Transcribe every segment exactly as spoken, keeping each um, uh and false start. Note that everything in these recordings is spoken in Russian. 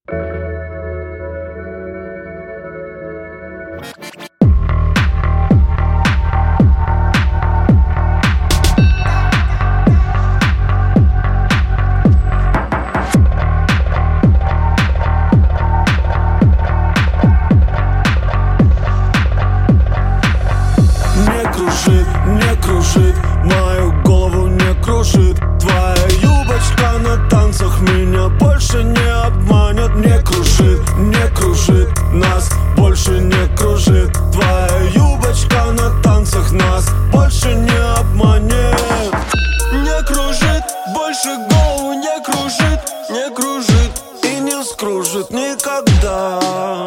Не кружит, мою голову не кружит. Твоя юбочка на танцах меня больше не обманет. Не кружит, не кружит, нас больше не кружит. Твоя юбочка на танцах нас больше не обманет. Не кружит, больше голову не кружит. Не кружит и не скружит никогда.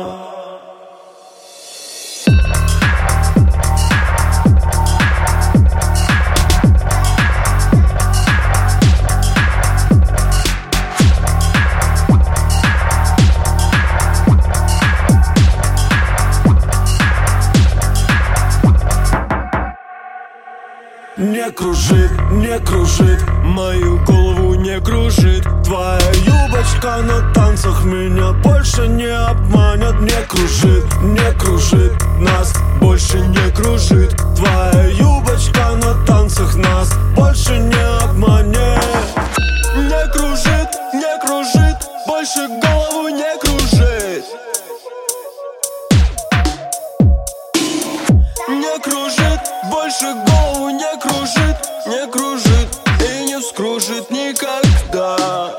Не кружит, не кружит, мою голову не кружит. Твоя юбочка на танцах меня больше не обманет. Не кружит, не кружит, нас больше не кружит. Твоя юбочка на танцах нас больше не обманет. Не кружит, не кружит, больше голову не кружит. Не кружит, больше голову не кружит. Не кружит и не скружит никогда.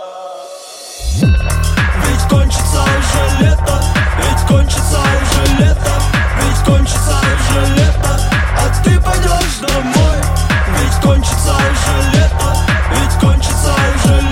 Ведь кончится уже лето, ведь кончится уже лето, ведь кончится уже лето, а ты пойдешь домой. Ведь кончится уже лето, ведь кончится уже лето.